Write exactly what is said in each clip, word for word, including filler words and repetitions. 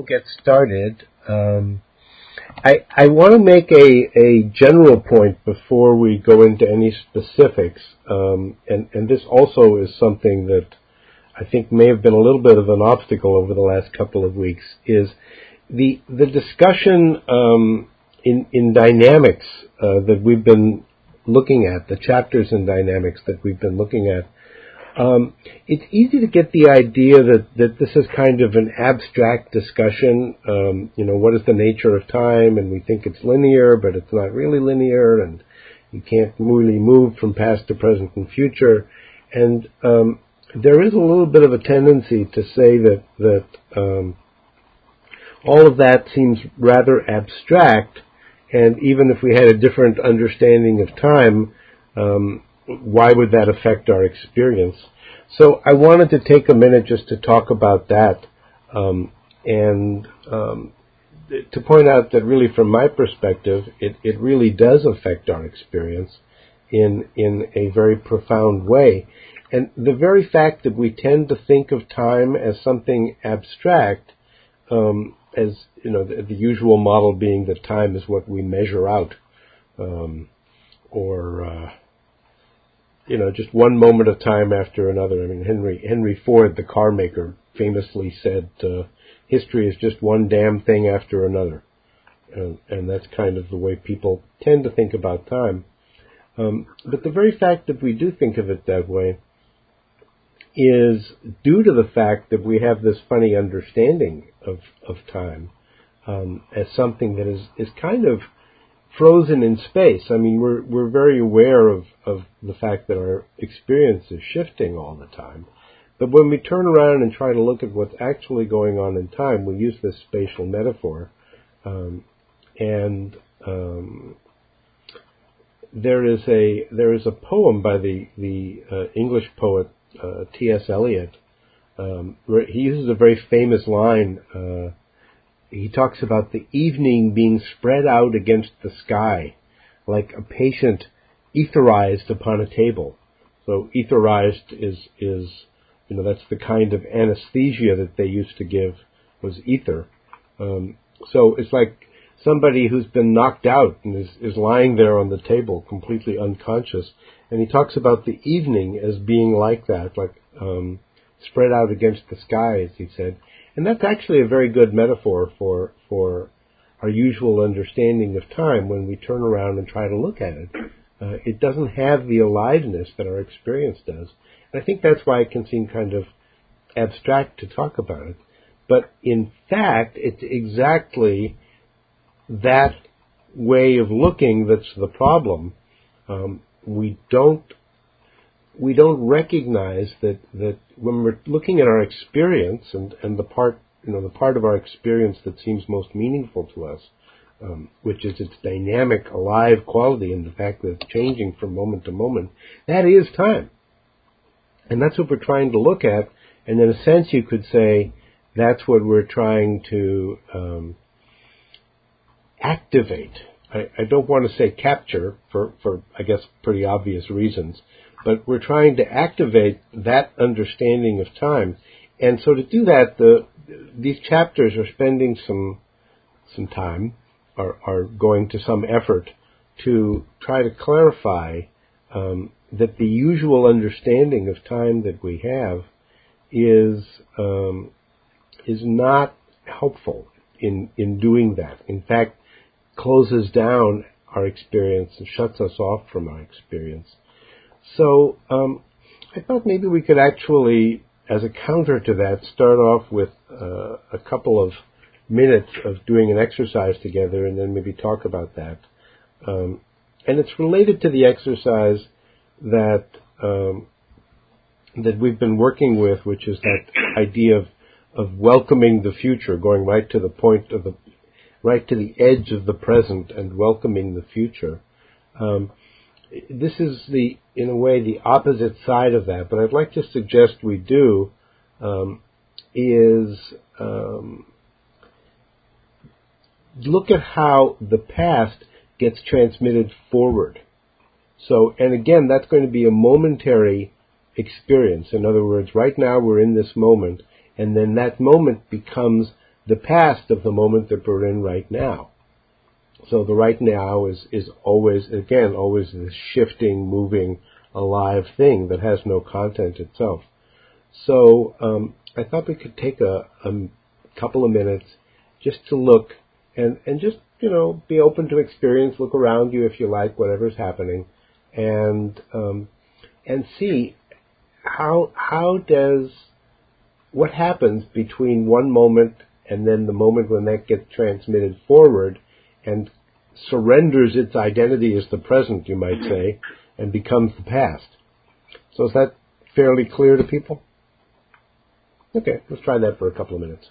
get started, um, I, I want to make a, a general point before we go into any specifics, um, and, and this also is something that I think may have been a little bit of an obstacle over the last couple of weeks, is the the discussion um, in, in dynamics uh, that we've been looking at, the chapters in dynamics that we've been looking at. Um, it's easy to get the idea that, that this is kind of an abstract discussion. Um, you know, what is the nature of time? And we think it's linear, but it's not really linear, and you can't really move from past to present and future. And um, there is a little bit of a tendency to say that that um, all of that seems rather abstract, and even if we had a different understanding of time, um, why would that affect our experience? So I wanted to take a minute just to talk about that, um, and um, to point out that really from my perspective, it, it really does affect our experience in in a very profound way. And the very fact that we tend to think of time as something abstract, um, as you know, the, the usual model being that time is what we measure out, um, or uh, you know, just one moment of time after another. I mean, Henry Henry Ford, the car maker, famously said, uh, "History is just one damn thing after another," and, and that's kind of the way people tend to think about time. Um, but the very fact that we do think of it that way is due to the fact that we have this funny understanding of of time um, as something that is is kind of frozen in space. I mean, we're we're very aware of, of the fact that our experience is shifting all the time. But when we turn around and try to look at what's actually going on in time, we use this spatial metaphor. Um, and um, there is a there is a poem by the the uh, English poet uh, T S Eliot. Um, where he uses a very famous line. Uh, He talks about the evening being spread out against the sky, like a patient etherized upon a table. So etherized is, is, you know, that's the kind of anesthesia that they used to give, was ether. Um, so it's like somebody who's been knocked out and is, is lying there on the table, completely unconscious. And he talks about the evening as being like that, like um, spread out against the sky, as he said. And that's actually a very good metaphor for for our usual understanding of time when we turn around and try to look at it. Uh, it doesn't have the aliveness that our experience does. And I think that's why it can seem kind of abstract to talk about it. But in fact, it's exactly that way of looking that's the problem. Um, we don't we don't recognize that, that when we're looking at our experience and, and the part, you know, the part of our experience that seems most meaningful to us, um, which is its dynamic, alive quality and the fact that it's changing from moment to moment, that is time. And that's what we're trying to look at. And in a sense, you could say that's what we're trying to um, activate. I, I don't want to say capture for, for, I guess, pretty obvious reasons. But we're trying to activate that understanding of time. And so to do that, the, these chapters are spending some some time, are, are going to some effort to try to clarify um, that the usual understanding of time that we have is um, is not helpful in, in doing that. In fact, closes down our experience and shuts us off from our experience. So um, I thought maybe we could actually, as a counter to that, start off with uh, a couple of minutes of doing an exercise together and then maybe talk about that. Um, and it's related to the exercise that um, that we've been working with, which is that idea of, of welcoming the future, going right to the point of the, right to the edge of the present and welcoming the future. Um, This is the, in a way, the opposite side of that, but I'd like to suggest we do um, is um, look at how the past gets transmitted forward. So, and again, that's going to be a momentary experience. In other words, right now we're in this moment, and then that moment becomes the past of the moment that we're in right now. So the right now is, is always, again, always this shifting, moving, alive thing that has no content itself. So um, I thought we could take a, a couple of minutes just to look and, and just, you know, be open to experience, look around you if you like, whatever's happening, and um, and see how how does, what happens between one moment and then the moment when that gets transmitted forward and surrenders its identity as the present, you might say, and becomes the past. So is that fairly clear to people? Okay, let's try that for a couple of minutes.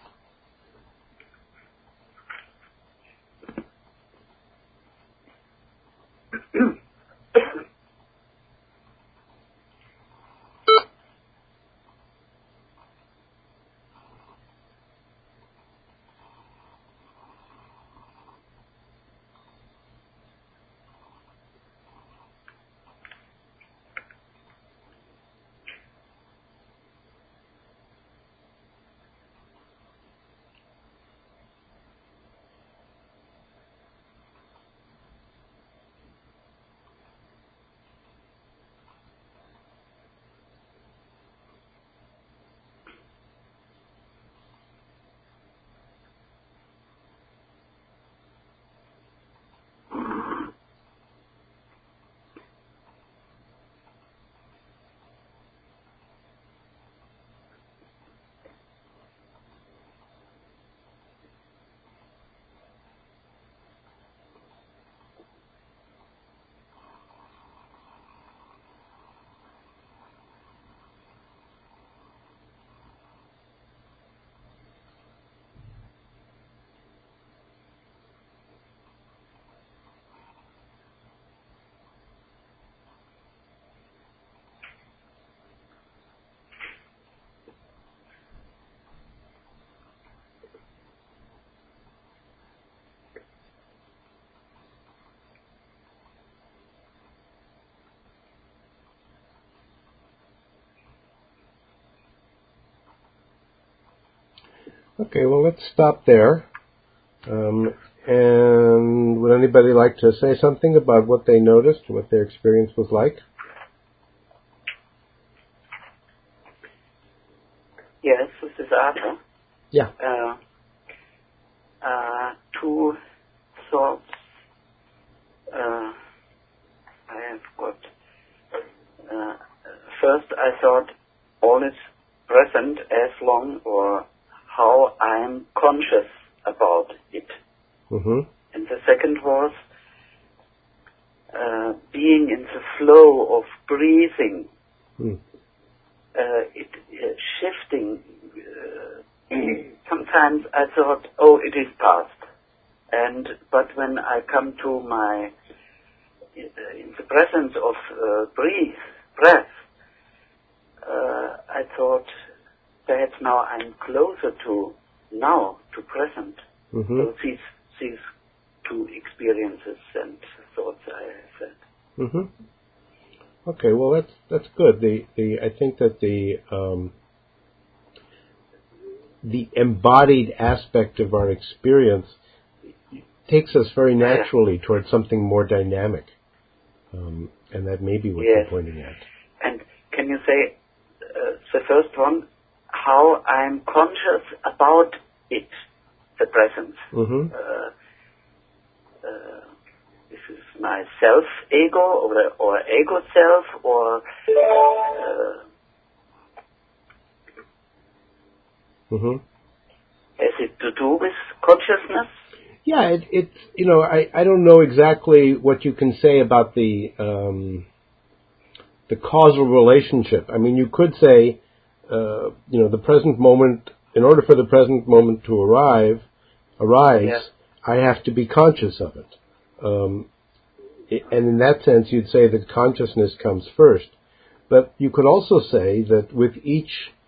Okay, well, let's stop there. Um, and would anybody like to say something about what they noticed, what their experience was like? Yes, this is Arthur. Yeah. Uh, uh, two thoughts. Uh, I have got. Uh, first, I thought all is present as long or how I'm conscious about it. Mm-hmm. And the second was uh, being in the flow of breathing, Mm. uh, it uh, shifting. Uh, sometimes I thought, oh, it is past. And but when I come to my uh, in the presence of uh, breathe, breath, uh, I thought, perhaps now I'm closer to now, to present. Mm-hmm. So these, these two experiences and thoughts I have had. Mm-hmm. Okay, well that's that's good. The the I think that the um, the embodied aspect of our experience takes us very naturally towards something more dynamic, um, and that may be what Yes. you're pointing at. And can you say uh, the first one? How I'm conscious about it, the presence. Mm-hmm. Uh, uh, this is my self-ego or, or ego self or uh, Mm-hmm. has it to do with consciousness? Yeah, it, it's, you know, I, I don't know exactly what you can say about the um, the causal relationship. I mean, you could say, uh, you know, the present moment, in order for the present moment to arrive, arise, Yeah. I have to be conscious of it. Um, it. And in that sense, you'd say that consciousness comes first. But you could also say that with each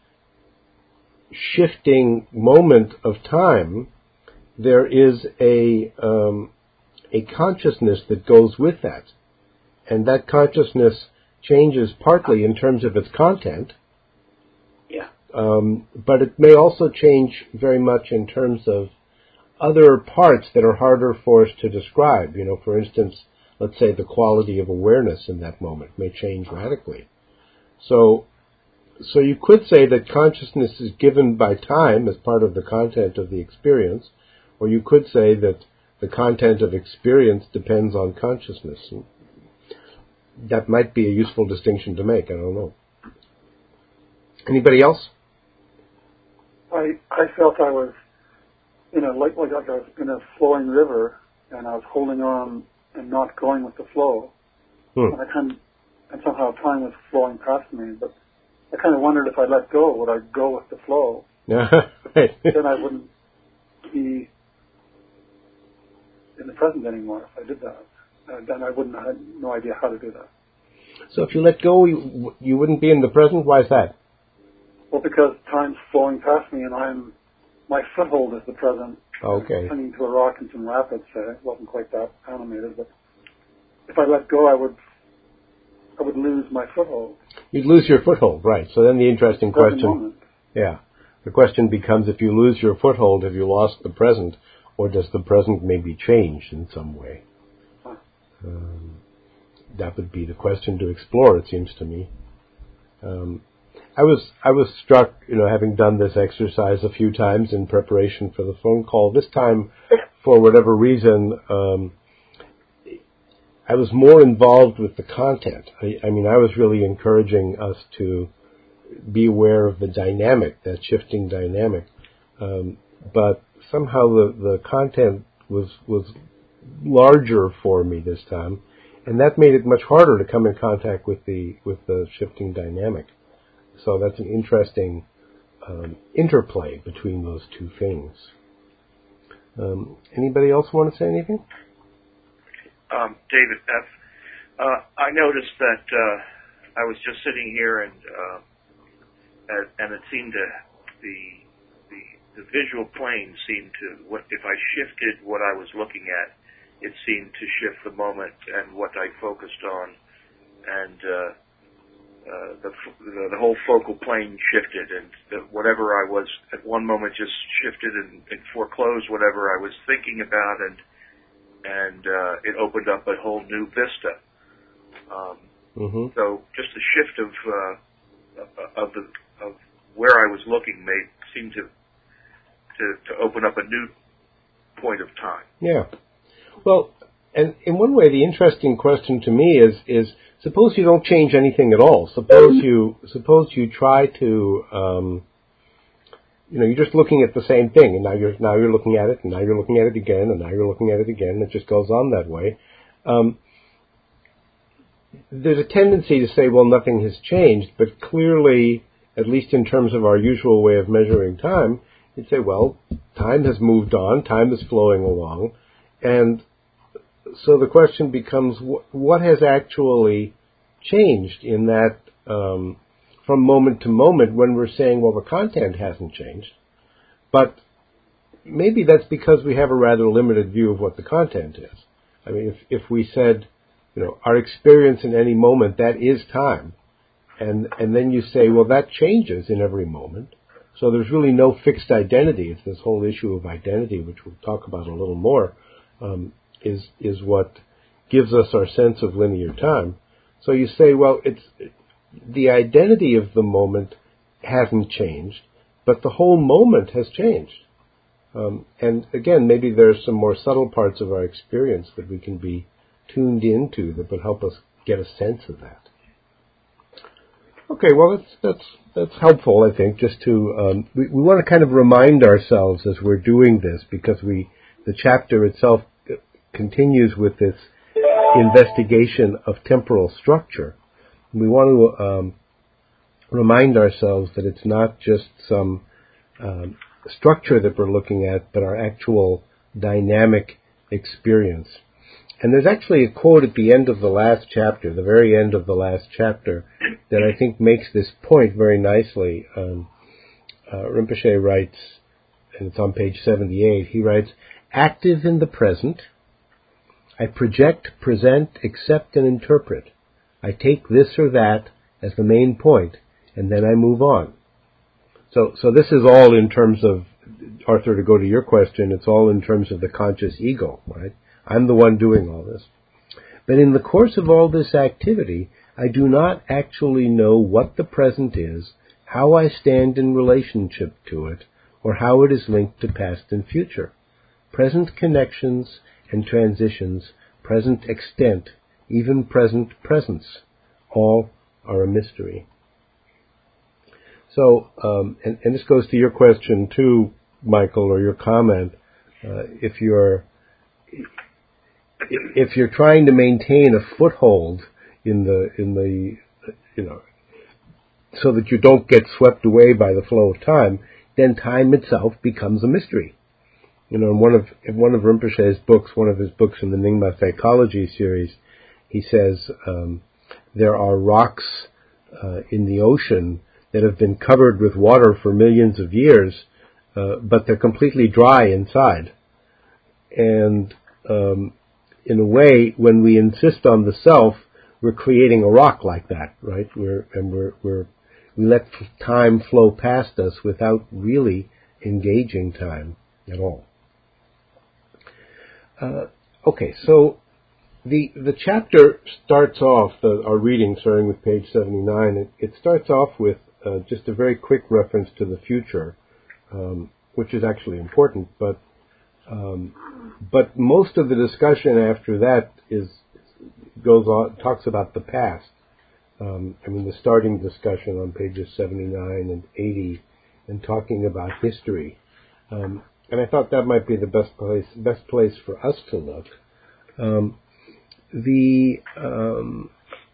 shifting moment of time, there is a um, a consciousness that goes with that, and that consciousness changes partly in terms of its content. Yeah. Um, but it may also change very much in terms of other parts that are harder for us to describe. You know, for instance, let's say the quality of awareness in that moment may change radically. So, so you could say that consciousness is given by time as part of the content of the experience, or you could say that the content of experience depends on consciousness. That might be a useful distinction to make. I don't know. Anybody else? I I felt I was in a like like I was in a flowing river, and I was holding on and not going with the flow. Hmm. And I kind of, and somehow time was flowing past me, but I kind of wondered if I let go, would I go with the flow? Then I wouldn't be in the present anymore if I did that. Uh, then I wouldn't have no idea how to do that. So if you let go, you, you wouldn't be in the present? Why is that? Well, because time's flowing past me, and I'm my foothold is the present. Okay. I'm clinging to a rock in some rapids. Uh, it wasn't quite that animated, but if I let go, I would I would lose my foothold. You'd lose your foothold, right? So then the interesting the question, moment. yeah, the question becomes: if you lose your foothold, have you lost the present, or does the present maybe change in some way? Huh. Um, that would be the question to explore. It seems to me. Um, I was I was struck, you know, having done this exercise a few times in preparation for the phone call. This time, for whatever reason, um, I was more involved with the content. I, I mean, I was really encouraging us to be aware of the dynamic, that shifting dynamic. Um, but somehow the, the content was was larger for me this time, and that made it much harder to come in contact with the with the shifting dynamic. So that's an interesting um, interplay between those two things. Um, anybody else want to say anything? Um, David F. Uh, I noticed that uh, I was just sitting here, and uh, and, and it seemed to the the the visual plane seemed to, what if I shifted what I was looking at, it seemed to shift the moment and what I focused on, and uh, uh, the, the the whole focal plane shifted, and the, whatever I was at one moment just shifted and, and foreclosed whatever I was thinking about, and and uh, it opened up a whole new vista. Um, mm-hmm. So just a shift of uh, of the of where I was looking made seemed to, to to open up a new point of time. Yeah. Well, and in one way, the interesting question to me is is suppose you don't change anything at all. Suppose you suppose you try to. Um, You know, you're just looking at the same thing, and now you're now you're looking at it, and now you're looking at it again, and now you're looking at it again, and it just goes on that way. Um, there's a tendency to say, well, nothing has changed, but clearly, at least in terms of our usual way of measuring time, you'd say, well, time has moved on, time is flowing along, and so the question becomes, wh- what has actually changed in that um from moment to moment when we're saying, well, the content hasn't changed. But maybe that's because we have a rather limited view of what the content is. I mean, if, if we said, you know, our experience in any moment, that is time. And, and then you say, well, that changes in every moment. So there's really no fixed identity. It's this whole issue of identity, which we'll talk about a little more, um, is, is what gives us our sense of linear time. So you say, well, it's, the identity of the moment hasn't changed, but the whole moment has changed. Um, and again, maybe there's some more subtle parts of our experience that we can be tuned into that would help us get a sense of that. Okay, well, that's that's that's helpful, I think, just to um, we, we want to kind of remind ourselves as we're doing this, because we the chapter itself continues with this investigation of temporal structure. We want to um, remind ourselves that it's not just some um, structure that we're looking at, but our actual dynamic experience. And there's actually a quote at the end of the last chapter, the very end of the last chapter, that I think makes this point very nicely. Um, uh, Rinpoche writes, and it's on page seventy-eight, he writes, "Active in the present, I project, present, accept, and interpret. I take this or that as the main point, and then I move on." So, so this is all in terms of, Arthur, to go to your question, it's all in terms of the conscious ego, right? I'm the one doing all this. But in the course of all this activity, I do not actually know what the present is, how I stand in relationship to it, or how it is linked to past and future. Present connections and transitions, present extent, even present presence, all are a mystery. So, um, and, and this goes to your question too, Michael, or your comment. Uh, if you're if you're trying to maintain a foothold in the in the you know, so that you don't get swept away by the flow of time, then time itself becomes a mystery. You know, in one of in one of Rinpoche's books, one of his books in the Nyingma Psychology series, he says um, there are rocks uh, in the ocean that have been covered with water for millions of years, uh, but they're completely dry inside. And um, in a way, when we insist on the self, we're creating a rock like that, right? We're and we're we're we let time flow past us without really engaging time at all. Uh, okay, so the the chapter starts off, the, our reading starting with page seventy-nine, it, it starts off with uh, just a very quick reference to the future, um, which is actually important, but um, but most of the discussion after that is goes on, talks about the past. Um, I mean, the starting discussion on pages seventy-nine and eighty, and talking about history. Um, and I thought that might be the best place, best place for us to look. Um, the um,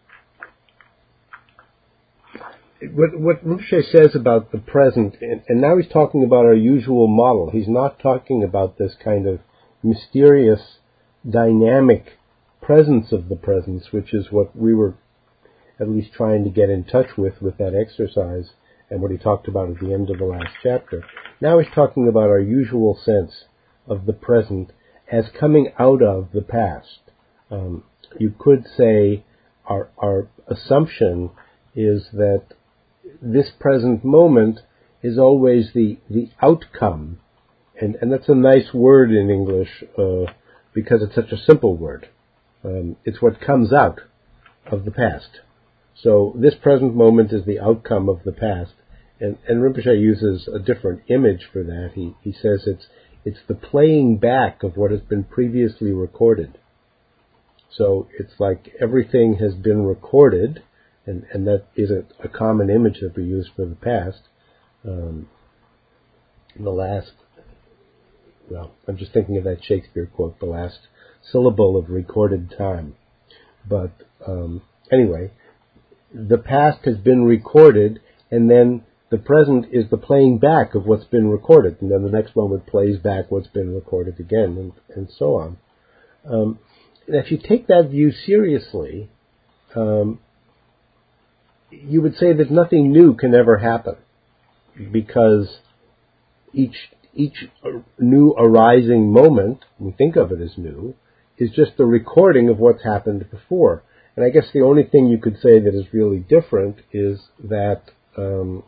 what what Rinpoche says about the present, and, and now he's talking about our usual model. He's not talking about this kind of mysterious, dynamic presence of the presence, which is what we were at least trying to get in touch with with that exercise, and what he talked about at the end of the last chapter. Now he's talking about our usual sense of the present as coming out of the past. Um, you could say our, our assumption is that this present moment is always the, the outcome, and, and that's a nice word in English uh, because it's such a simple word. Um, it's what comes out of the past. So this present moment is the outcome of the past, and, and Rinpoche uses a different image for that. He he says it's it's the playing back of what has been previously recorded. So it's like everything has been recorded, and, and that is a, a common image that we use for the past. Um, the last, well, I'm just thinking of that Shakespeare quote, the last syllable of recorded time. But um, anyway, the past has been recorded, and then the present is the playing back of what's been recorded, and then the next moment plays back what's been recorded again, and, and so on. Um, and if you take that view seriously, um, you would say that nothing new can ever happen, because each each new arising moment, we think of it as new, is just the recording of what's happened before. And I guess the only thing you could say that is really different is that um,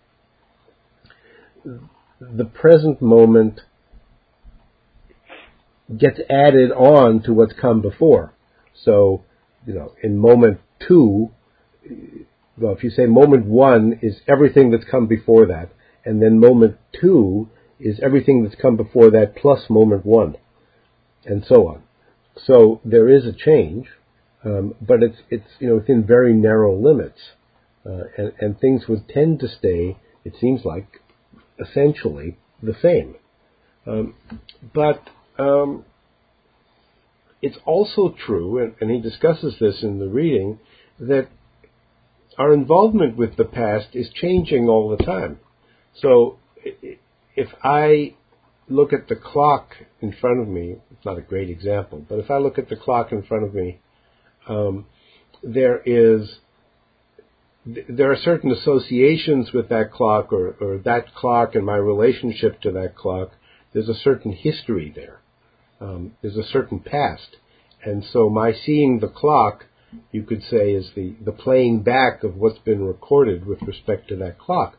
the present moment gets added on to what's come before. So, you know, in moment two, well, if you say moment one is everything that's come before that, and then moment two is everything that's come before that plus moment one, and so on. So there is a change. Um, but it's it's you know within very narrow limits, uh, and, and things would tend to stay, it seems like, essentially the same. Um, but um, it's also true, and, and he discusses this in the reading, that our involvement with the past is changing all the time. So if I look at the clock in front of me, it's not a great example, but if I look at the clock in front of me, Um, there is, there are certain associations with that clock, or, or that clock and my relationship to that clock. There's a certain history there. Um, there's a certain past. And so my seeing the clock, you could say, is the, the playing back of what's been recorded with respect to that clock.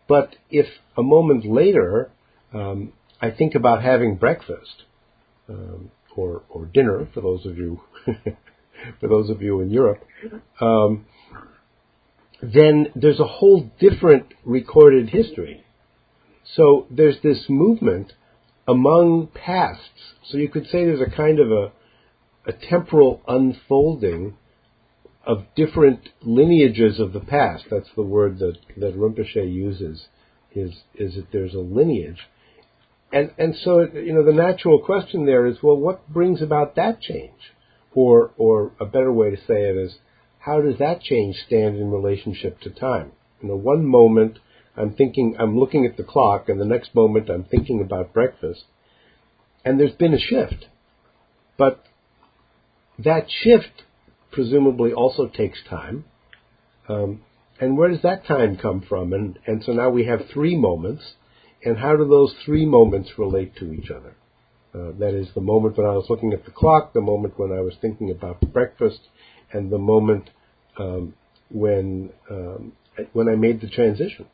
But if a moment later um, I think about having breakfast um, or or dinner for those of you for those of you in Europe, um, then there's a whole different recorded history. So there's this movement among pasts. So you could say there's a kind of a, a temporal unfolding of different lineages of the past. That's the word that, that Rinpoche uses, is, is that there's a lineage. And, and so, you know, the natural question there is, well, what brings about that change? Or, or a better way to say it is, how does that change stand in relationship to time? You know, one moment I'm thinking, I'm looking at the clock, and the next moment I'm thinking about breakfast, and there's been a shift. But that shift presumably also takes time. Um, and where does that time come from? And, and so now we have three moments, and how do those three moments relate to each other? Uh, that is, the moment when I was looking at the clock, the moment when I was thinking about breakfast, and the moment um, when um, when I made the transition.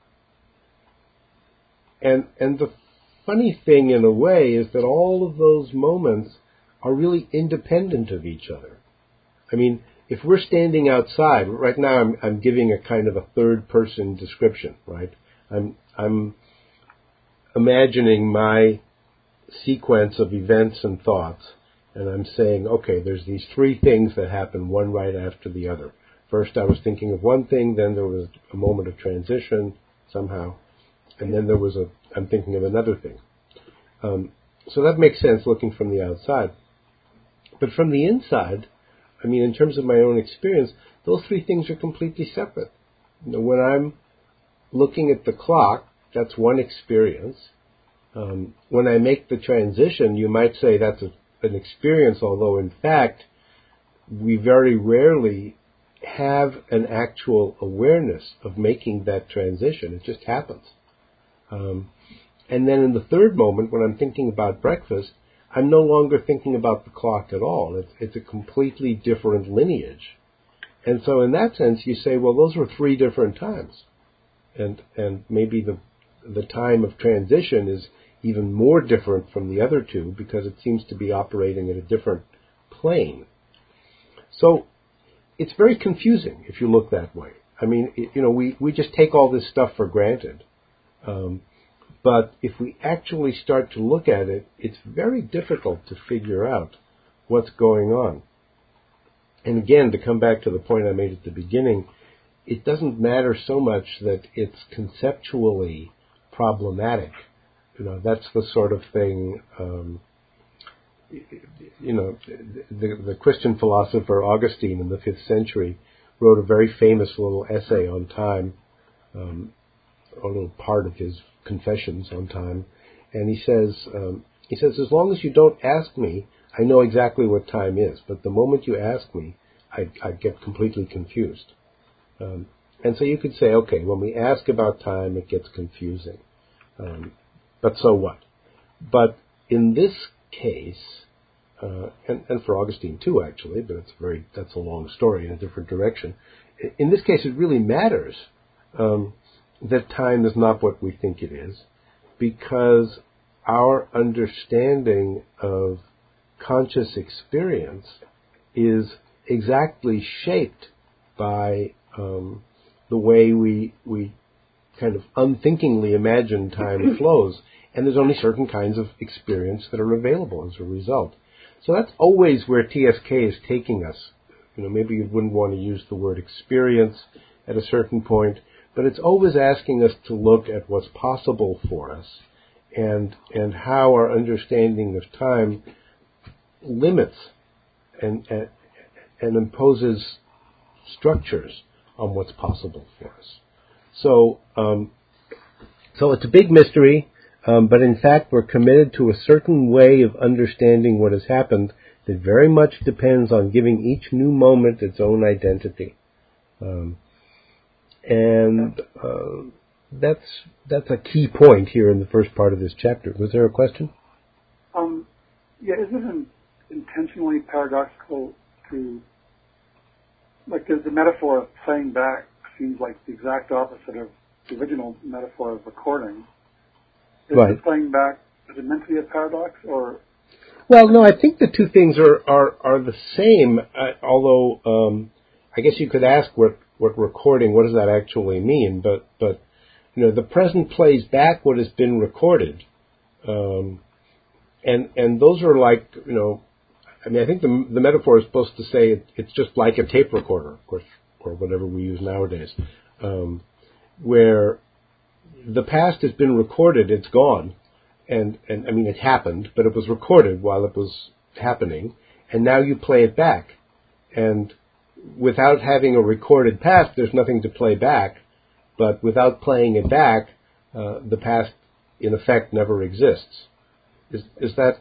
And and the funny thing, in a way, is that all of those moments are really independent of each other. I mean, if we're standing outside, right now I'm, I'm giving a kind of a third-person description, right? I'm I'm imagining my sequence of events and thoughts, and I'm saying, okay, there's these three things that happen one right after the other. First I was thinking of one thing, then there was a moment of transition somehow, and then there was a, I'm thinking of another thing. Um, so that makes sense looking from the outside. But from the inside, I mean, in terms of my own experience, those three things are completely separate. You know, when I'm looking at the clock, that's one experience. Um, when I make the transition, you might say that's a, an experience, although in fact, we very rarely have an actual awareness of making that transition. It just happens. Um, and then in the third moment, when I'm thinking about breakfast, I'm no longer thinking about the clock at all. It's, it's a completely different lineage. And so in that sense, you say, well, those were three different times. And and maybe the the time of transition is even more different from the other two because it seems to be operating at a different plane. So it's very confusing if you look that way. I mean, it, you know, we, we just take all this stuff for granted. Um, but if we actually start to look at it, it's very difficult to figure out what's going on. And again, to come back to the point I made at the beginning, it doesn't matter so much that it's conceptually problematic. You know, that's the sort of thing, um, you know, the, the Christian philosopher Augustine in the fifth century wrote a very famous little essay on time, um, a little part of his Confessions on time, and he says, um, he says, as long as you don't ask me, I know exactly what time is, but the moment you ask me, I, I get completely confused. Um, and so you could say, okay, when we ask about time, it gets confusing. Um, but so what? But in this case, uh, and, and for Augustine too, actually, but it's very that's a long story in a different direction. In this case, it really matters um, that time is not what we think it is, because our understanding of conscious experience is exactly shaped by um, the way we we kind of unthinkingly imagine time flows, and there's only certain kinds of experience that are available as a result. So that's always where T S K is taking us. You know, maybe you wouldn't want to use the word experience at a certain point, but it's always asking us to look at what's possible for us and and how our understanding of time limits and and, and imposes structures on what's possible for us. So, um, so it's a big mystery, um, but in fact we're committed to a certain way of understanding what has happened that very much depends on giving each new moment its own identity. Um, and uh, that's that's a key point here in the first part of this chapter. Was there a question? Um, yeah, isn't it intentionally paradoxical to, like, the, the metaphor of playing back seems like the exact opposite of the original metaphor of recording. Is right. it playing back, is it meant to be a paradox, or? Well, no, I think the two things are, are, are the same, uh, although um, I guess you could ask what, what recording, what does that actually mean, but, but you know, the present plays back what has been recorded. Um, and and those are like, you know, I mean, I think the the metaphor is supposed to say it, it's just like a tape recorder, of course, or whatever we use nowadays, um, where the past has been recorded, it's gone, and, and I mean, it happened, but it was recorded while it was happening, and now you play it back. And without having a recorded past, there's nothing to play back, but without playing it back, uh, the past, in effect, never exists. Is is that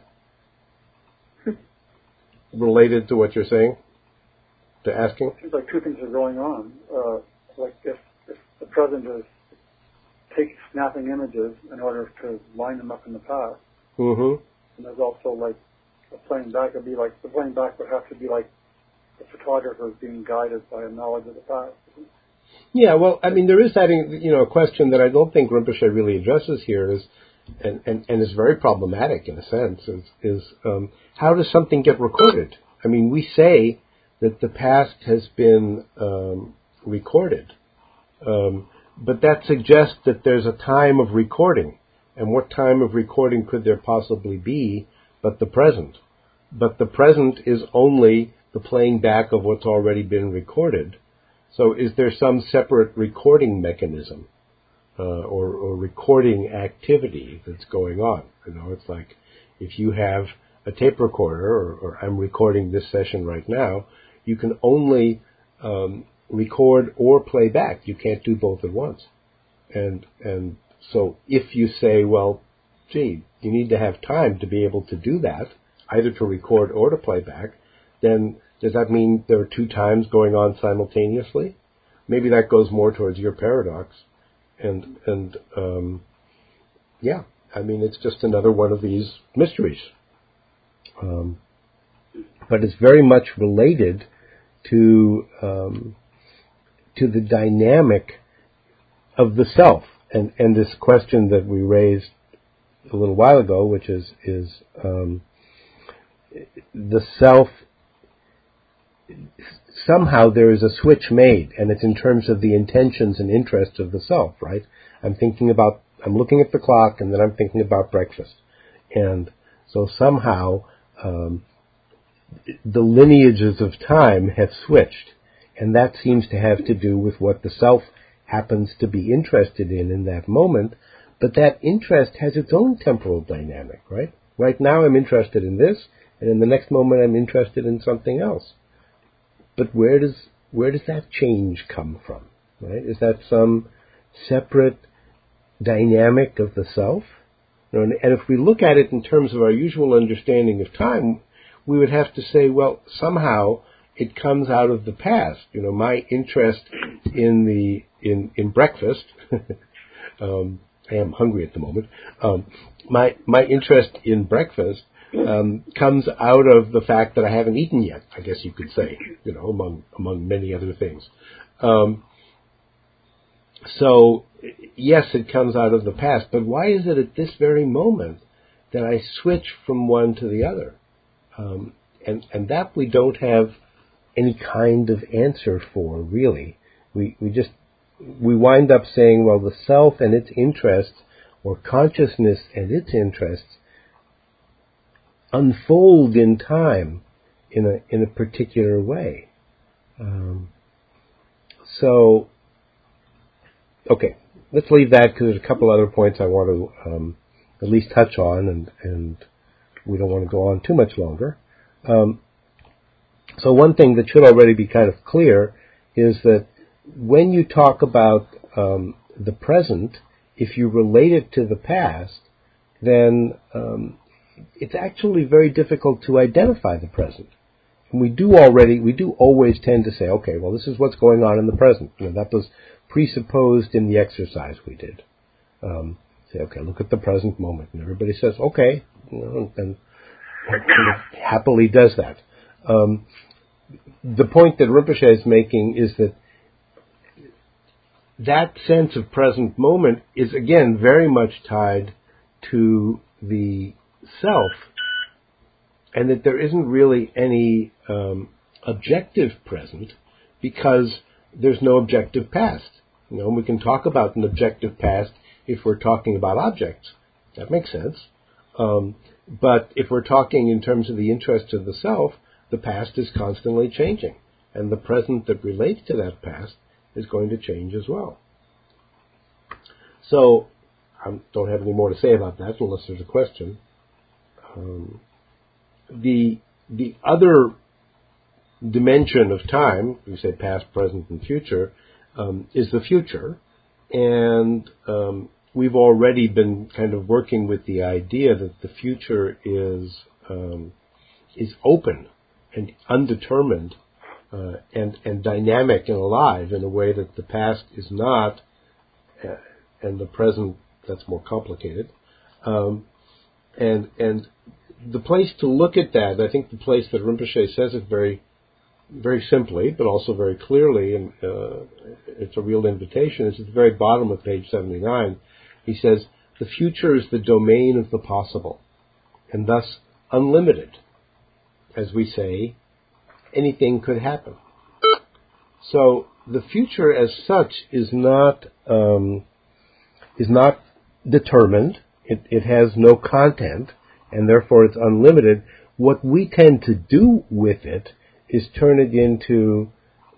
related to what you're saying, to asking? It seems like two things are going on. Uh, like if, if the present is taking snapping images in order to line them up in the past, mm-hmm. and there's also like the playing back would be like the playing back would have to be like the photographer is being guided by a knowledge of the past. Yeah, well, I mean, there is that, you know, a question that I don't think Rinpoche really addresses here is, and, and, and is very problematic in a sense, is, is um, how does something get recorded? I mean, we say that the past has been um, recorded, um, but that suggests that there's a time of recording. And what time of recording could there possibly be but the present? But the present is only the playing back of what's already been recorded. So is there some separate recording mechanism uh, or, or recording activity that's going on? You know, it's like if you have a tape recorder, or, or I'm recording this session right now, you can only um, record or play back. You can't do both at once. And and so if you say, well, gee, you need to have time to be able to do that, either to record or to play back, then does that mean there are two times going on simultaneously? Maybe that goes more towards your paradox. And, and um, yeah, I mean, it's just another one of these mysteries. Um, but it's very much related to um, to the dynamic of the self. And, and this question that we raised a little while ago, which is, is um, the self, somehow there is a switch made, and it's in terms of the intentions and interests of the self, right? I'm thinking about, I'm looking at the clock, and then I'm thinking about breakfast. And so somehow um, the lineages of time have switched, and that seems to have to do with what the self happens to be interested in in that moment, but that interest has its own temporal dynamic, right? Right now I'm interested in this, and in the next moment I'm interested in something else. But where does where does that change come from, right? Is that some separate dynamic of the self? And if we look at it in terms of our usual understanding of time, we would have to say, well, somehow it comes out of the past. You know, my interest in the in in breakfast. um, I am hungry at the moment. Um, my my interest in breakfast um, comes out of the fact that I haven't eaten yet, I guess you could say, you know, among among many other things. Um, so, yes, it comes out of the past, but why is it at this very moment that I switch from one to the other? Um, and, and that we don't have any kind of answer for, really. We we just we wind up saying, well, the self and its interests, or consciousness and its interests, unfold in time in a in a particular way. Um, so, okay, let's leave that because there's a couple other points I want to um, at least touch on, and, and we don't want to go on too much longer. Um, so one thing that should already be kind of clear is that when you talk about um, the present, if you relate it to the past, then um, it's actually very difficult to identify the present. And we do already, we do always tend to say, okay, well, this is what's going on in the present. You know, that was presupposed in the exercise we did. Um, say, okay, look at the present moment, and everybody says, okay, you know, and sort of happily does that. Um, the point that Rinpoche is making is that that sense of present moment is, again, very much tied to the self, and that there isn't really any um, objective present because there's no objective past. You know, we can talk about an objective past if we're talking about objects. That makes sense. Um, but if we're talking in terms of the interest of the self, the past is constantly changing, and the present that relates to that past is going to change as well. So, I don't have any more to say about that unless there's a question. Um, the the other dimension of time, we say past, present, and future, um, is the future, and um, we've already been kind of working with the idea that the future is um, is open and undetermined uh, and and dynamic and alive in a way that the past is not, uh, and the present, that's more complicated. Um, and and the place to look at that, I think the place that Rinpoche says it very very simply, but also very clearly, and uh, it's a real invitation, is at the very bottom of page seventy-nine. He says, the future is the domain of the possible, and thus unlimited. As we say, anything could happen. So the future as such is not um, is not determined. It, it has no content, and therefore it's unlimited. What we tend to do with it is turn it into,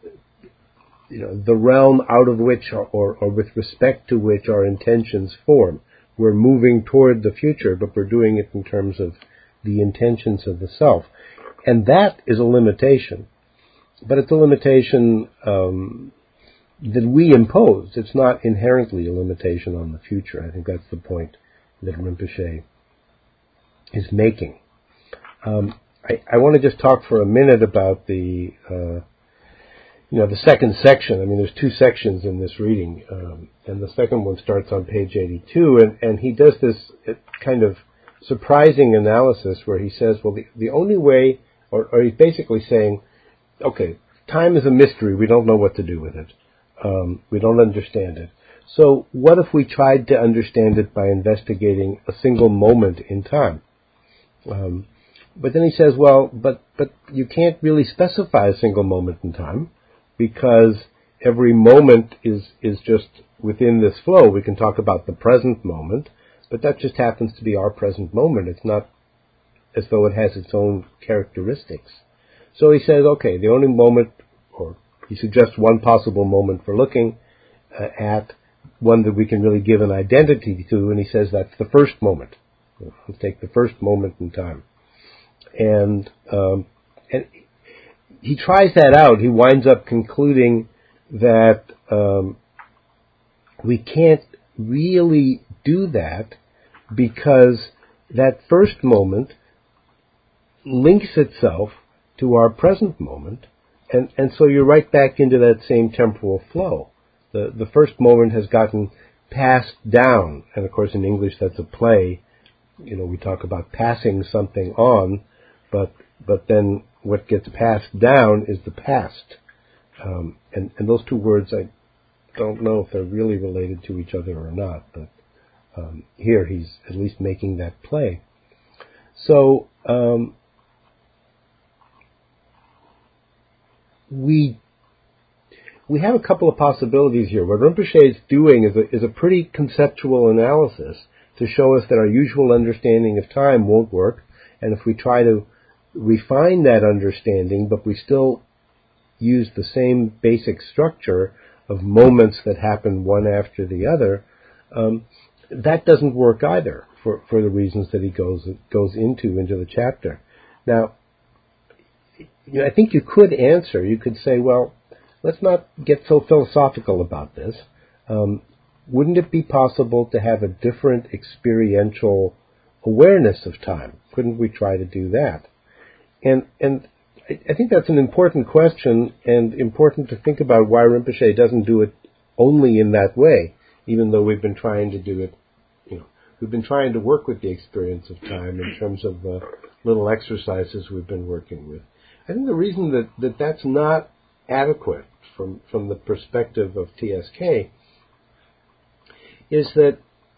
you know, the realm out of which, or, or, or with respect to which our intentions form. We're moving toward the future, but we're doing it in terms of the intentions of the self. And that is a limitation. But it's a limitation um, that we impose. It's not inherently a limitation on the future. I think that's the point that Rinpoche is making. Um, I, I want to just talk for a minute about the, uh, you know, the second section. I mean, there's two sections in this reading, um, and the second one starts on page eighty-two, and, and he does this kind of surprising analysis where he says, well, the, the only way, or, or he's basically saying, okay, time is a mystery. We don't know what to do with it. Um, we don't understand it. So what if we tried to understand it by investigating a single moment in time? Um, but then he says, well, but, but you can't really specify a single moment in time because every moment is, is just within this flow. We can talk about the present moment, but that just happens to be our present moment. It's not as though it has its own characteristics. So he says, okay, the only moment, or he suggests one possible moment for looking uh, at, one that we can really give an identity to, and he says that's the first moment. Let's take the first moment in time. And, um, and he tries that out. He winds up concluding that um, we can't really do that because that first moment links itself to our present moment, and, and so you're right back into that same temporal flow. The the first moment has gotten passed down, and of course in English that's a play. You know, we talk about passing something on, but but then what gets passed down is the past. Um, and, and those two words, I don't know if they're really related to each other or not, but um, here he's at least making that play. So um, we we have a couple of possibilities here. What Rinpoche is doing is a, is a pretty conceptual analysis to show us that our usual understanding of time won't work, and if we try to refine that understanding, but we still use the same basic structure of moments that happen one after the other, um, that doesn't work either for, for the reasons that he goes goes into into the chapter. Now, you know, I think you could answer, you could say, well, let's not get so philosophical about this. Um, wouldn't it be possible to have a different experiential awareness of time? Couldn't we try to do that? And and I think that's an important question, and important to think about why Rinpoche doesn't do it only in that way, even though we've been trying to do it, you know, we've been trying to work with the experience of time in terms of the little exercises we've been working with. I think the reason that, that that's not adequate from, from the perspective of T S K is that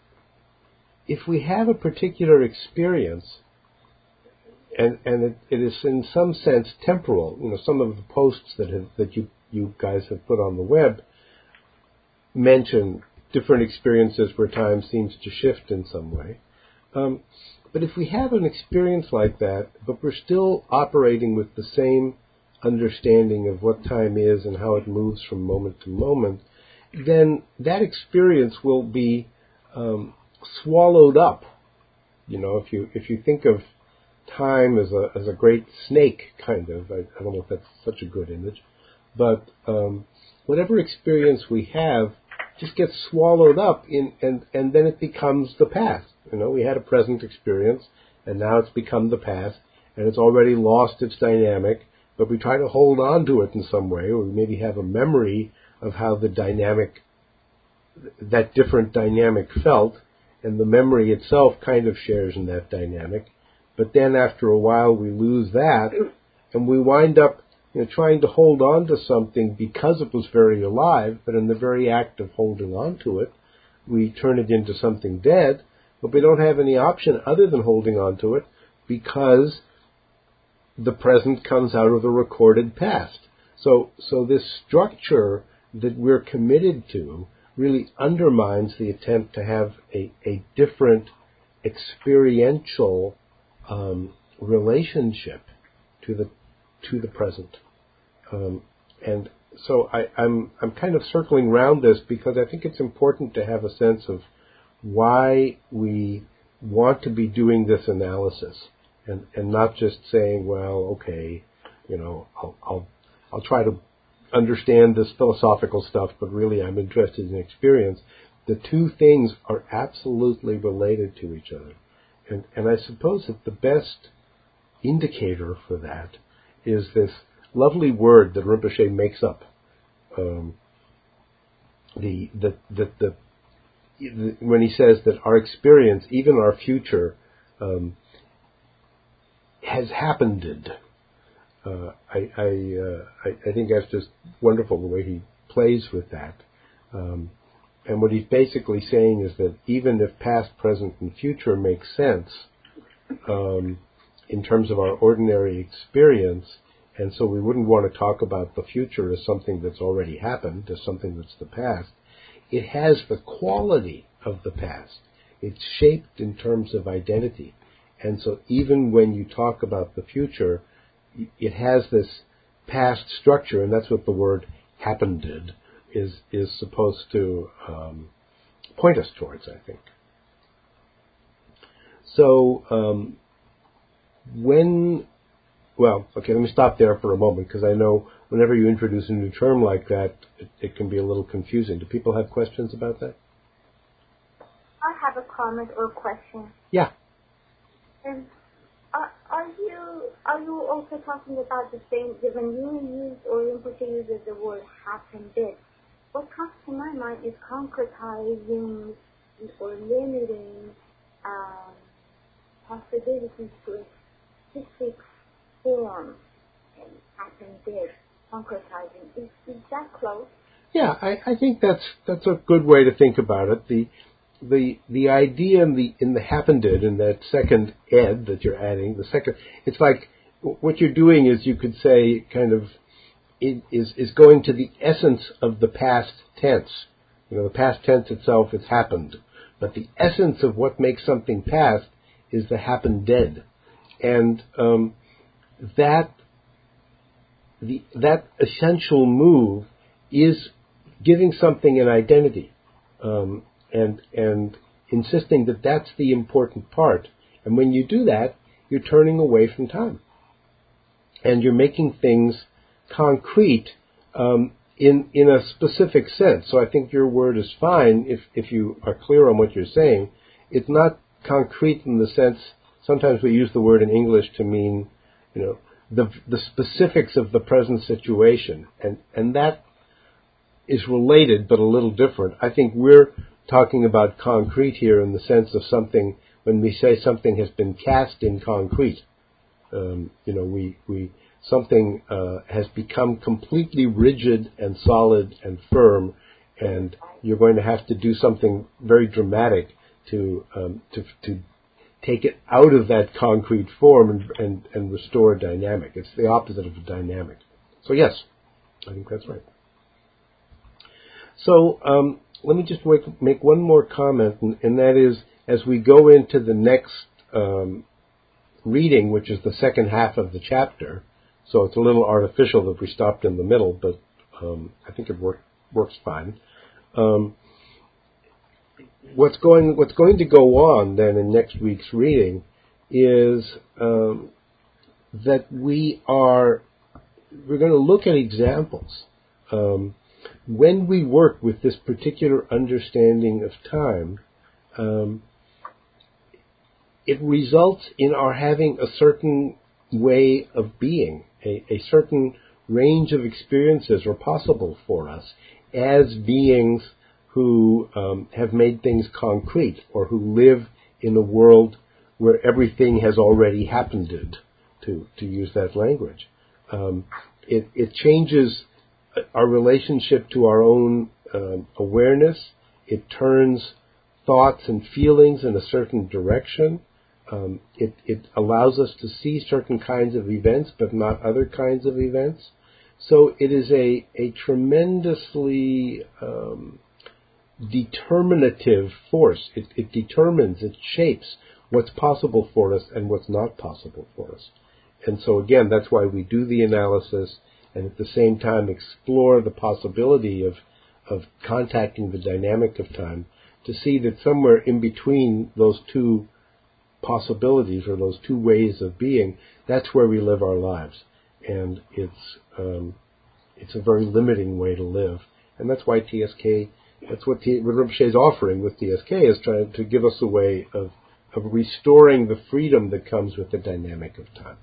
if we have a particular experience, and and it, it is in some sense temporal, you know, some of the posts that have, that you you guys have put on the web mention different experiences where time seems to shift in some way. Um, but if we have an experience like that, but we're still operating with the same understanding of what time is and how it moves from moment to moment, then that experience will be um, swallowed up. You know, if you if you think of time as a as a great snake, kind of, I, I don't know if that's such a good image, but um, whatever experience we have just gets swallowed up in, and and then it becomes the past. You know, we had a present experience, and now it's become the past, and it's already lost its dynamic. But we try to hold on to it in some way, or we maybe have a memory of how the dynamic, that different dynamic felt, and the memory itself kind of shares in that dynamic. But then after a while we lose that, and we wind up, you know, trying to hold on to something because it was very alive, but in the very act of holding on to it, we turn it into something dead, but we don't have any option other than holding on to it because the present comes out of the recorded past. So, so this structure that we're committed to really undermines the attempt to have a, a different experiential um, relationship to the to the present. Um, and so I, I'm I'm kind of circling around this because I think it's important to have a sense of why we want to be doing this analysis. And, and not just saying, well, okay, you know, I'll, I'll I'll try to understand this philosophical stuff, but really I'm interested in experience. The two things are absolutely related to each other, and and I suppose that the best indicator for that is this lovely word that Rinpoche makes up. Um, the the the, the the when he says that our experience, even our future, um, has happened. Uh, I I, uh, I I think that's just wonderful the way he plays with that. Um, and what he's basically saying is that even if past, present, and future make sense um, in terms of our ordinary experience, and so we wouldn't want to talk about the future as something that's already happened, as something that's the past, it has the quality of the past. It's shaped in terms of identity. And so even when you talk about the future, it has this past structure, and that's what the word happened is is supposed to um, point us towards, I think. So um, when, well, okay, let me stop there for a moment, because I know whenever you introduce a new term like that, it, it can be a little confusing. Do people have questions about that? I have a comment or question. Yeah. Um, are, are you are you also talking about the same, when you use or Rinpoche uses the word happened did, what comes to my mind is concretizing or limiting um, possibilities to a specific form, and happened did, concretizing. Is, is that close? Yeah, I, I think that's that's a good way to think about it. The The the idea in the in the happened in that second ed that you're adding, the second, it's like what you're doing is you could say kind of it is is going to the essence of the past tense. You know, the past tense itself has happened, but the essence of what makes something past is the happened dead, and um, that the that essential move is giving something an identity. Um, and and insisting that that's the important part. And when you do that, you're turning away from time. And you're making things concrete um, in in a specific sense. So I think your word is fine if, if you are clear on what you're saying. It's not concrete in the sense, sometimes we use the word in English to mean, you know, the the specifics of the present situation. And, and that is related but a little different. I think we're talking about concrete here in the sense of something, when we say something has been cast in concrete, um, you know, we, we something uh, has become completely rigid and solid and firm, and you're going to have to do something very dramatic to um, to to take it out of that concrete form and, and, and restore a dynamic. It's the opposite of a dynamic. So yes, I think that's right. So um, let me just make, make one more comment, and, and that is, as we go into the next um, reading, which is the second half of the chapter, so it's a little artificial that we stopped in the middle, but um, I think it work, works fine. Um, What's going what's going to go on then in next week's reading is um, that we are we're going to look at examples. Um, when we work with this particular understanding of time, um, it results in our having a certain way of being, a, a certain range of experiences are possible for us as beings who um, have made things concrete, or who live in a world where everything has already happened, to to use that language. Um, it, it changes our relationship to our own um, awareness. It turns thoughts and feelings in a certain direction. Um, it, it allows us to see certain kinds of events, but not other kinds of events. So it is a, a tremendously um, determinative force. It, it determines, it shapes what's possible for us and what's not possible for us. And so again, that's why we do the analysis and at the same time explore the possibility of, of contacting the dynamic of time to see that somewhere in between those two possibilities or those two ways of being, that's where we live our lives. And it's um, it's a very limiting way to live. And that's why T S K That's what, T, what Rinpoche is offering with T S K, is trying to give us a way of, of restoring the freedom that comes with the dynamic of time.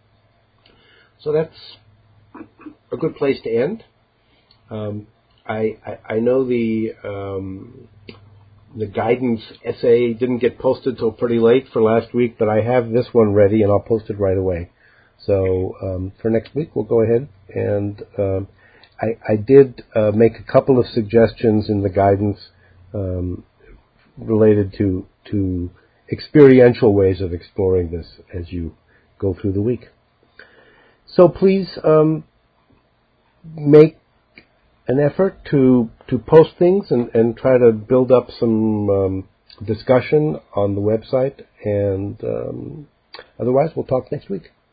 So that's a good place to end. Um, I, I, I know the um, the guidance essay didn't get posted till pretty late for last week, but I have this one ready and I'll post it right away. So um, for next week, we'll go ahead and um, I, I did uh, make a couple of suggestions in the guidance um, related to to experiential ways of exploring this as you go through the week. So please um, make an effort to to post things and, and try to build up some um, discussion on the website. And um, otherwise, we'll talk next week.